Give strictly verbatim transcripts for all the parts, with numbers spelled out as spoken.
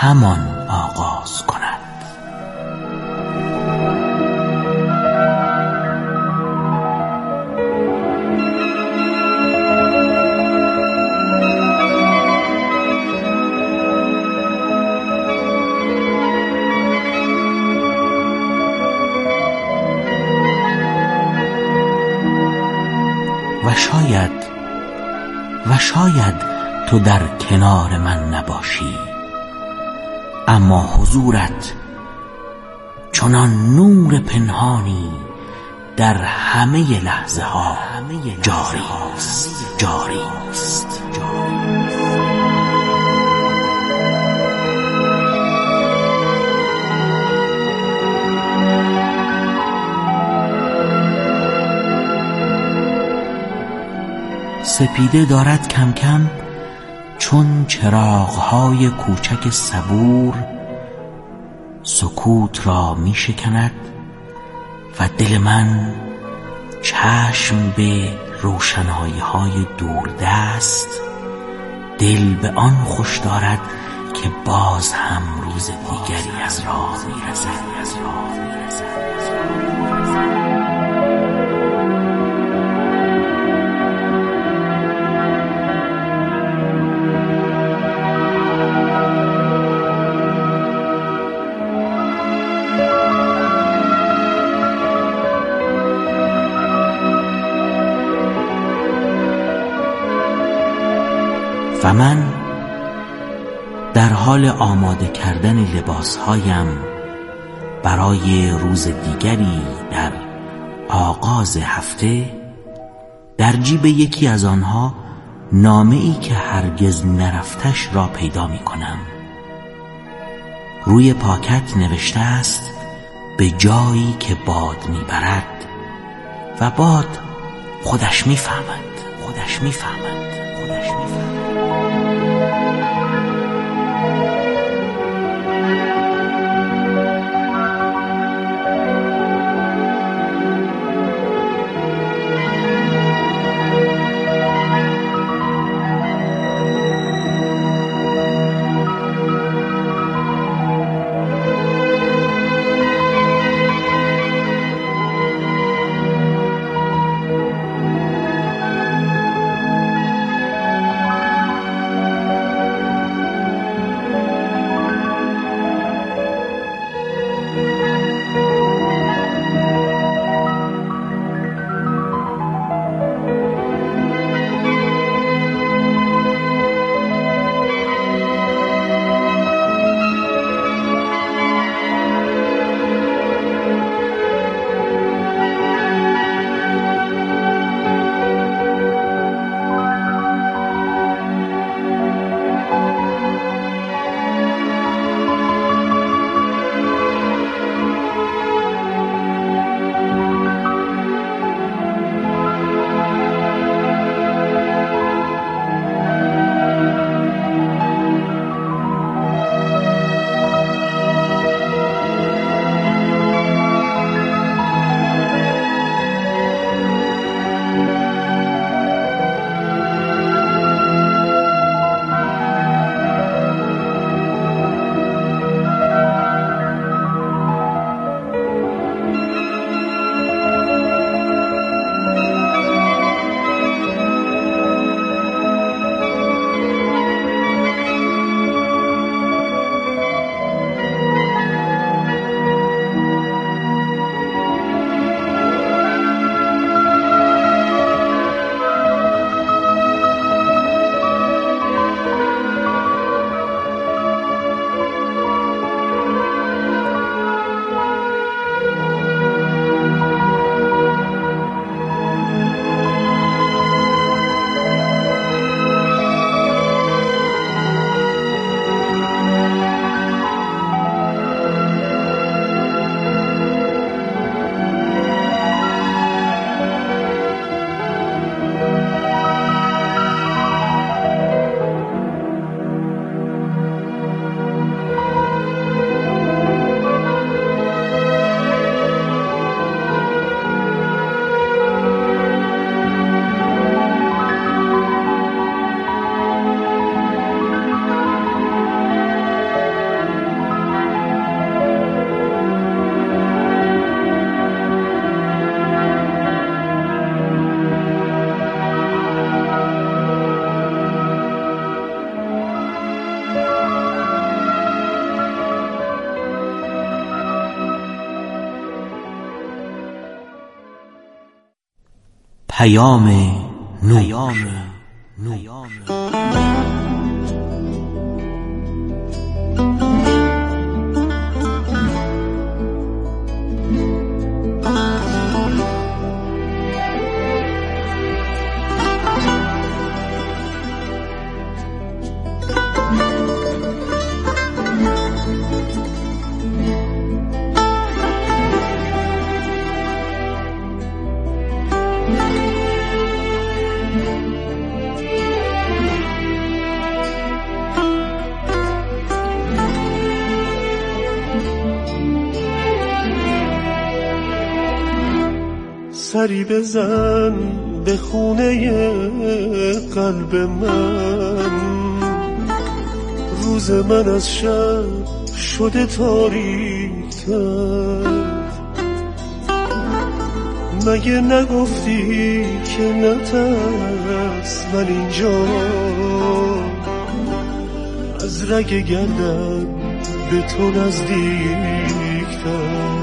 همان آغاز کند. و شاید و شاید تو در کنار من نباشی، اما حضورت چنان نور پنهانی در همه لحظه ها جاری است جاری است سپیده دارد کم کم چون چراغ‌های کوچک صبور سکوت را می شکند و دل من چشم به روشنایی‌های دوردست دل به آن خوش دارد که باز هم روز دیگری از راه می رسد. و من در حال آماده کردن لباسهایم برای روز دیگری در آغاز هفته در جیب یکی از آنها نامه‌ای که هرگز نرفتش را پیدا می کنم. روی پاکت نوشته است به جایی که باد می برد و باد خودش می فهمد خودش می فهمد خودش می فهمد پیام نور. سری بزن به خونه قلب من، روز من از شب شده تاریک‌تر. مگه نگفتی که نترس، من اینجا از رگ گردن به تو نزدیک‌تر.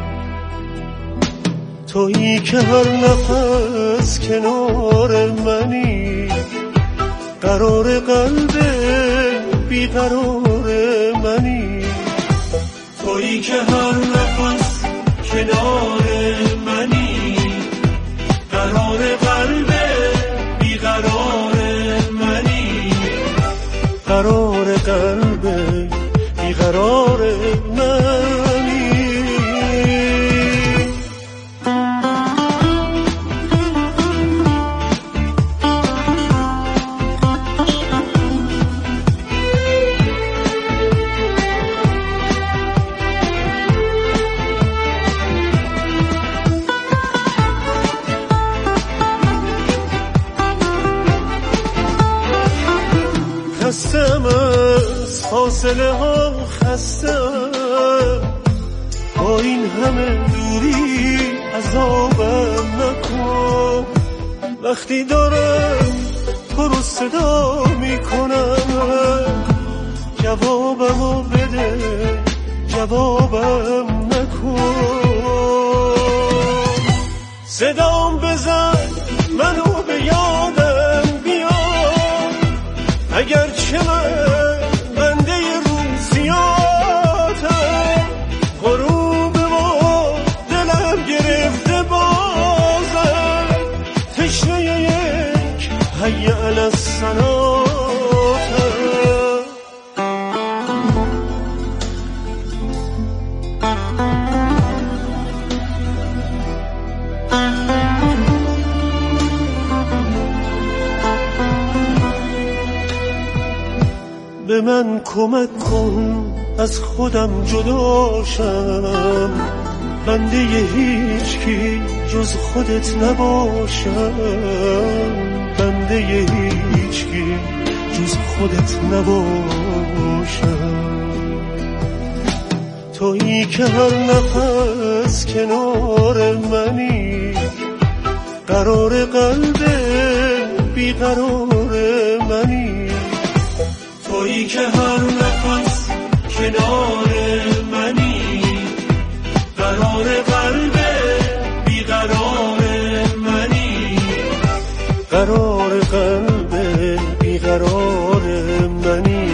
تویی که هر نفس کنار منی، قرار قلب بیقرار منی. تویی که هر نفس کنار منی، قرار قلب بیقرار منی. قرار قلب بیقرار منی. خستم از فاصله ها، خستم با این همه دوری، عذابم نکن. وقتی دارم تو رو صدا میکنم، جوابمو بده، جوابم نکن. صدام بزن منو به یادم بیار، اگر چه من بنده روزیاتم. غروب ما دلم گرفته بازم، تشنه یک حی علی الصلاتم. به من کمک کن از خودم جداشم، بنده هیچ کی جز خودت نباشم. بنده هیچ کی جز خودت نباشم. تویی که هر نفس کنار منی، قرار قلب بیقرار منی. تویی که هر نفس کنار منی، قرار قلب بیقرار منی. قرار قلب بیقرار منی.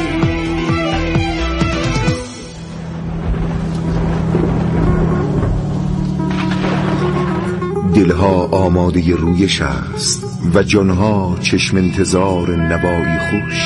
دلها آماده رویش است و جانها چشم انتظار نوایی خوش.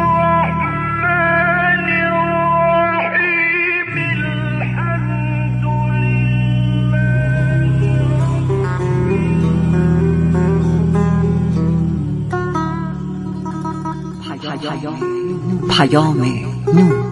پیام نور.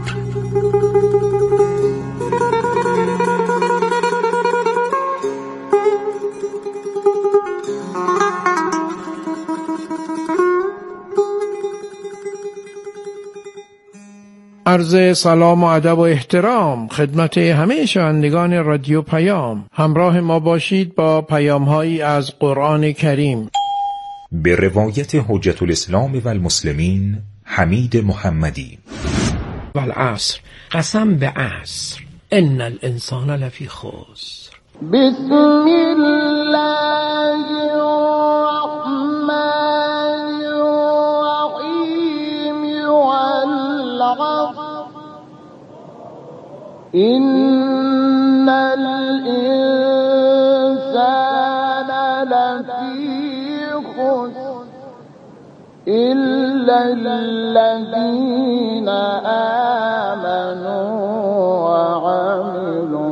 عرض سلام و ادب و احترام خدمت همه شنوندگان رادیو پیام. همراه ما باشید با پیام‌هایی از قرآن کریم. به روایت حجت الاسلام و المسلمین حمید محمدی. والعصر، قسم به عصر، ان الانسان لفی خسر. بسم الله إن الإنسان لفي خسر إلا الذين آمنوا وعملوا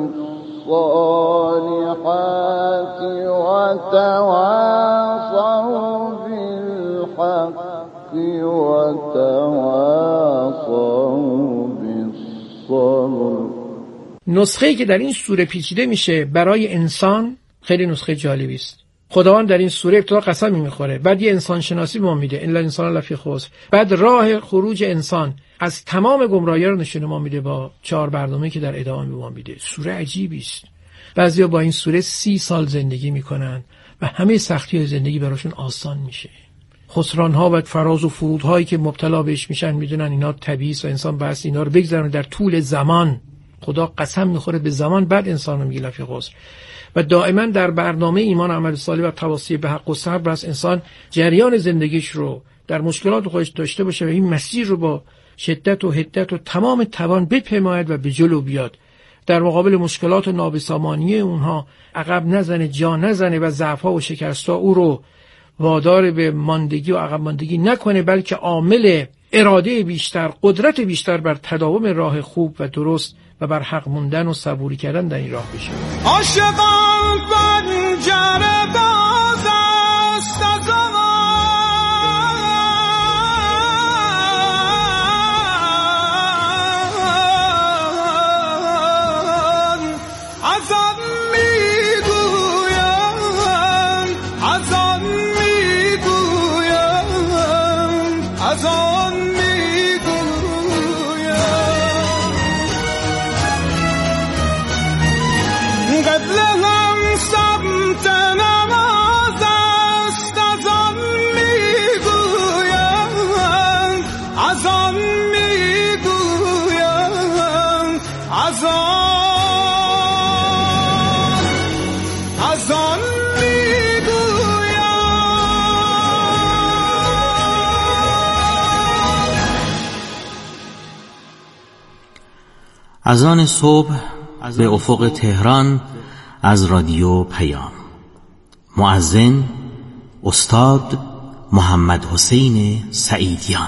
الصالحات وتواصوا بالحق وتواصوا بالصبر. نسخه‌ای که در این سوره پیچیده میشه برای انسان خیلی نسخه جالبی است. خداوند در این سوره ابتدا قسمی میخوره، بعد یه انسان شناسی به ما میده، الا الانسان لفی خسر، بعد راه خروج انسان از تمام گمراهی رو نشون ما میده با چهار برنامه‌ای که در ادامه به ما میده. سوره عجیبی است. بعضیا با این سوره سی سال زندگی میکنن و همه سختی‌های زندگی براشون آسان میشه. خسران‌ها و فراز و فرودهایی که مبتلا بهش میشن میدونن اینا طبیعی است و انسان بس اینا رو بگذرونه در طول زمان. خدا قسم میخوره به زمان، بعد انسان رو میگه لفی خسر. و دائما در برنامه ایمان و عمل صالح و تواصی به حق و صبر است انسان جریان زندگیش رو در مشکلات خودش داشته باشه و این مسیر رو با شدت و حدت و تمام توان بپیماید و به جلو بیاد. در مقابل مشکلات و نابسامانی اونها عقب نزنه، جا نزنه و ضعف‌ها و شکست‌ها او رو وادار به ماندگی و عقب ماندگی نکنه، بلکه عامل اراده بیشتر، قدرت بیشتر بر تداوم راه خوب و درست و بر حق موندن و صبوری کردن در این راه بشه. عاشقان پنجره باز است از آن از آن میگویم از آن میگویم از آن قبلهم سمت نماز است از آن میگویم از آن میگویم از آن از آن از آن صبح به افق تهران از رادیو پیام. مؤذن استاد محمد حسین سعیدیان.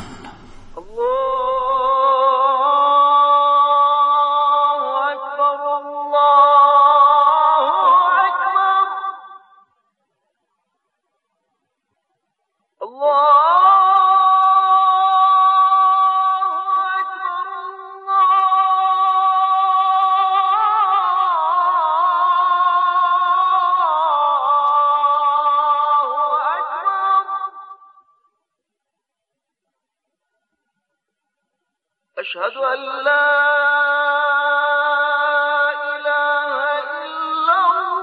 أشهد أن لا إله إلا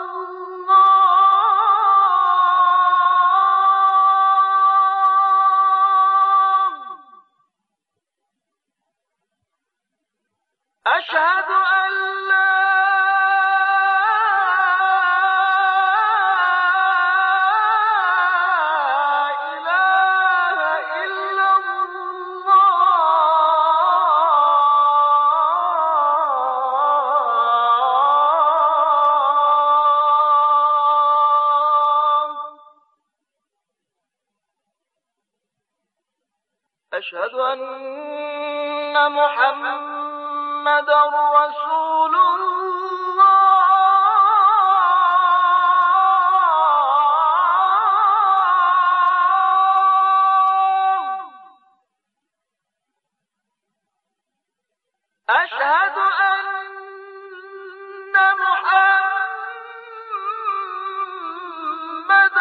الله أشهد أن لا أشهد أن محمد رسول الله أشهد أن محمد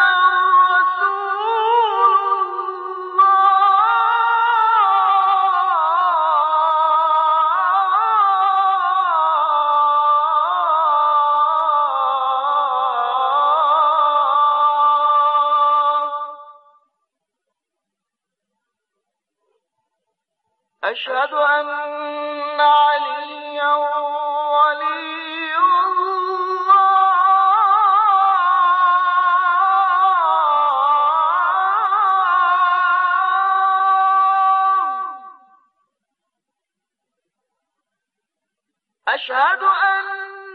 أشهد أن عليا ولي الله أشهد أن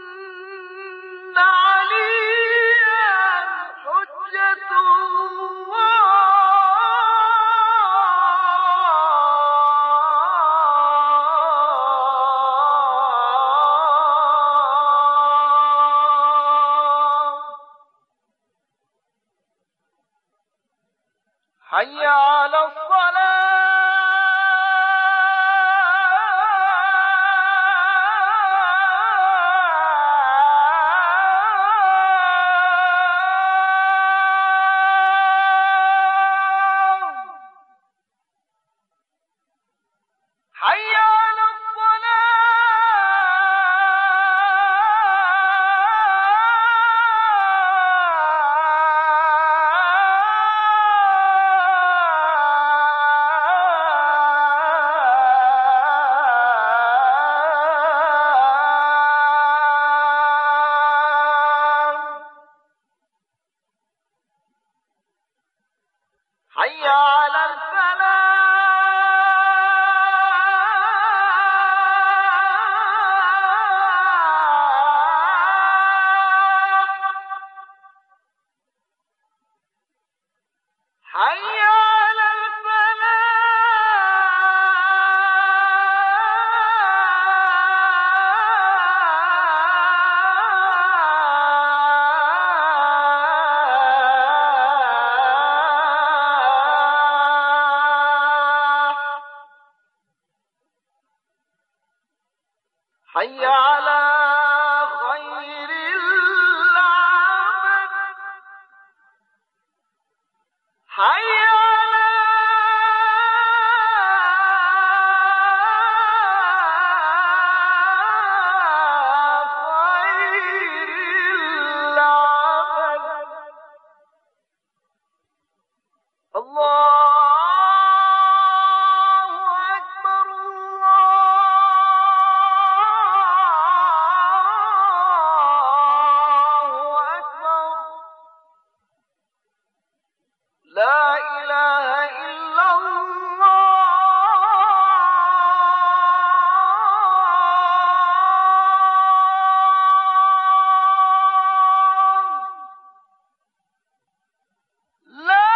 عليا حجة الله حي على الصلاة حي على حي على الفلاح حي على حي على خير العمل حي على خير العمل الله لا إله إلا الله لا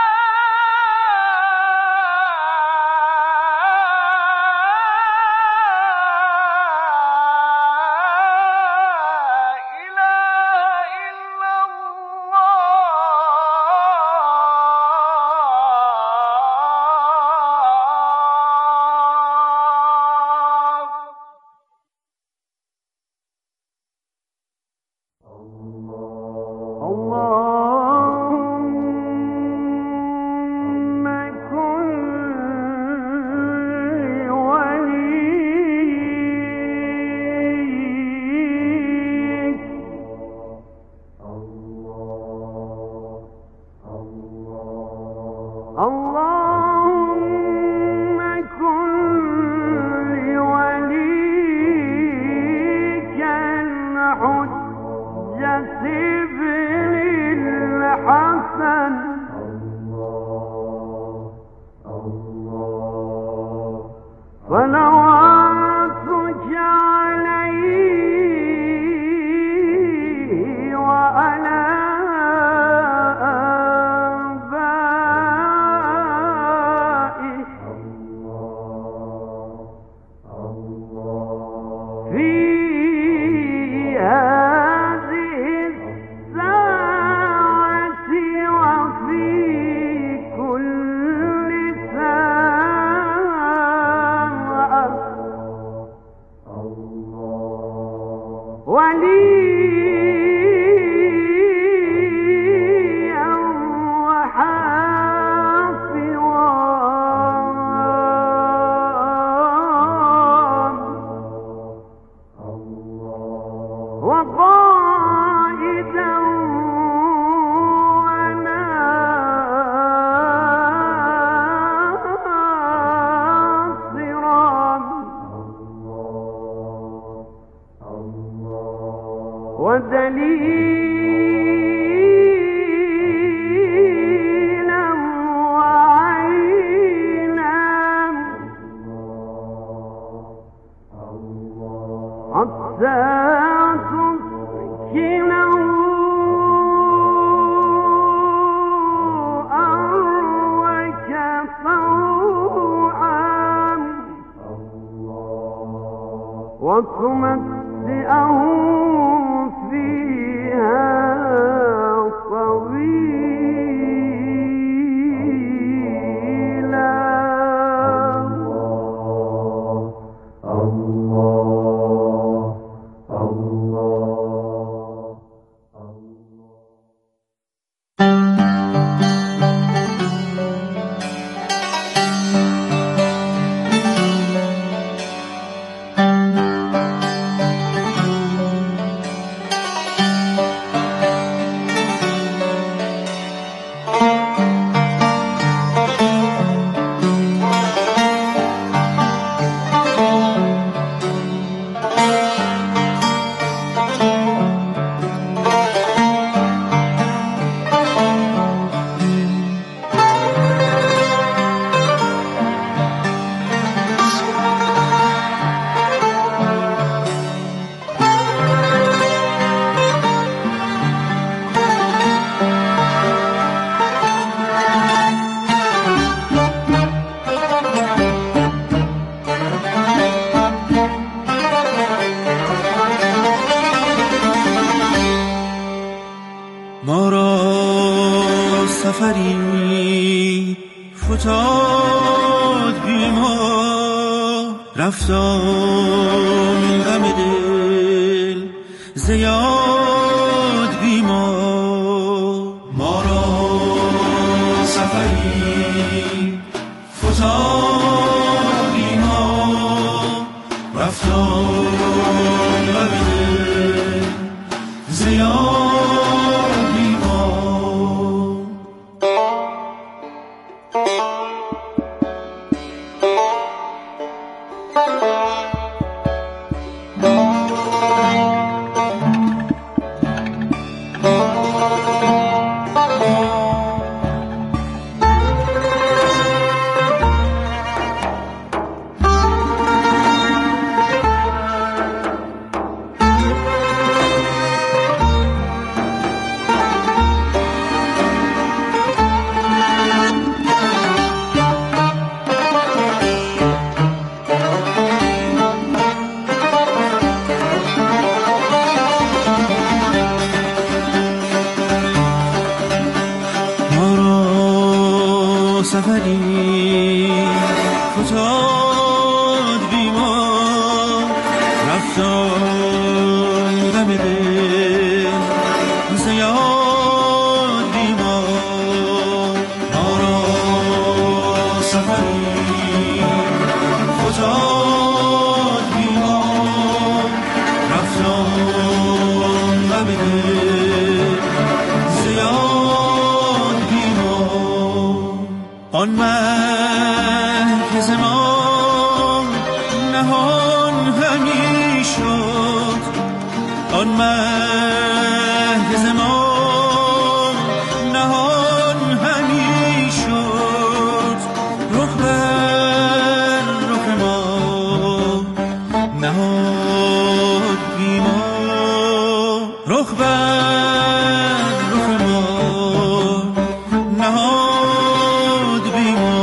إله إلا اللهم كن وليك اللهم كن وليك الحجة ابن الحسن صلواتك عليه وعلى آبائه في هذه الساعة وفي كل ساعة وليا وحافظا وقائدا وناصرا ودليلا وعينا حتى تسكنه أرضك طوعا وتمتعه فيها طويلا. ما را سفری فتاد بی ما، رفتم غم دل زیاد بی ما. ما را سفری فتاد بی ما، رفتم غم دل زیاد. سفری فتاد بی ما، رفتم غم دل زیاد بی ما. ما را سفری فتاد بی ما، رفتم غم دل زیاد بی ما. آن مه که ز ما نهان همی شد، آن مه که ز ما نهان همی شد، رخ بر رخ ما نهاد بی ما، رخ بر رخ ما نهاد بی ما.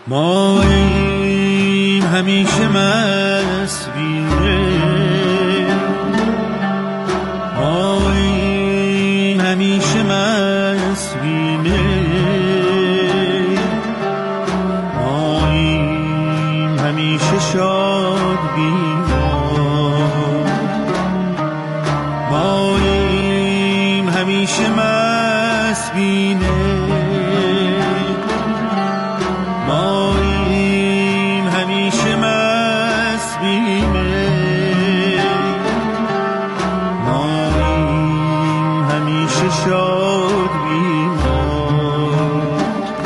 ماییم همیشه مسبیره، ماییم همیشه مسبیره، ماییم همیشه شاد بیمار، ماییم همیشه مسبیره، ماییم همیشه مسبیره، ماییم همیشه شاد بیمار،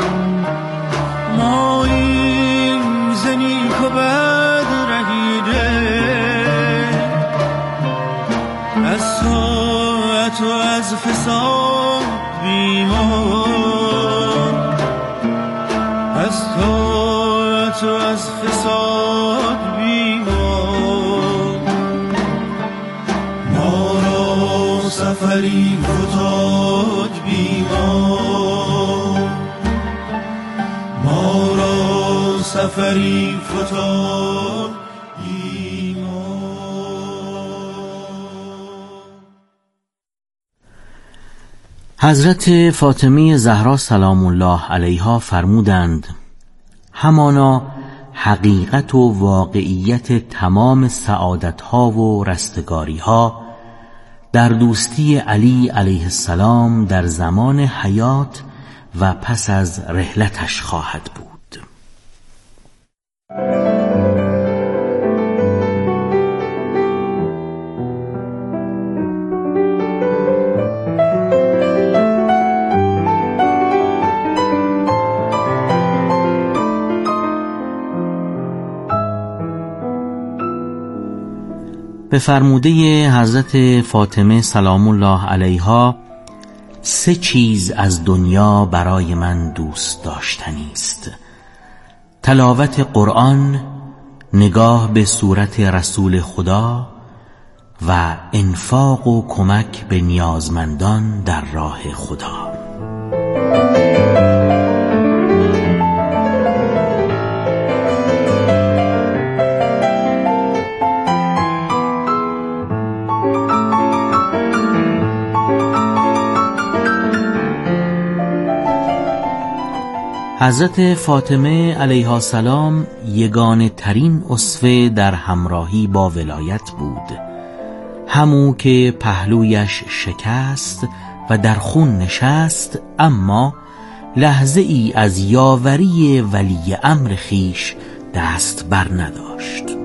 ماییم زنیک و بد رهیده، از ساعت و از فساد بیمار، از طاعت و از فساد بیمار، ما را سفری فتاد بیمار، ما را سفری فتاد حضرت فاطمه زهرا سلام الله علیها فرمودند همانا حقیقت و واقعیت تمام سعادتها و رستگاریها در دوستی علی علیه السلام در زمان حیات و پس از رحلتش خواهد بود. به فرموده حضرت فاطمه سلام الله علیها سه چیز از دنیا برای من دوست داشتنی است: تلاوت قرآن، نگاه به صورت رسول خدا و انفاق و کمک به نیازمندان در راه خدا. حضرت فاطمه علیها السلام یگانه ترین اسوه در همراهی با ولایت بود، همو که پهلویش شکست و در خون نشست، اما لحظه ای از یاوری ولی امر خیش دست بر نداشت.